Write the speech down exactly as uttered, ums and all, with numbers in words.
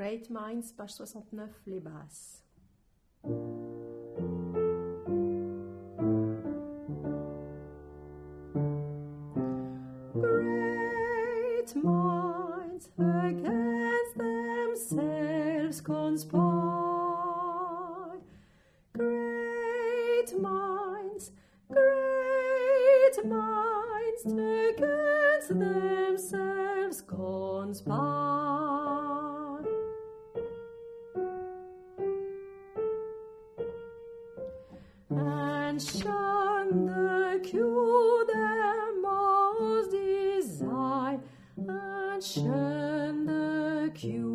Great Minds, page soixante-neuf, les basses. Great minds against themselves conspire. Great minds, great minds against themselves conspire. And shun the cure their most desire, and shun the cure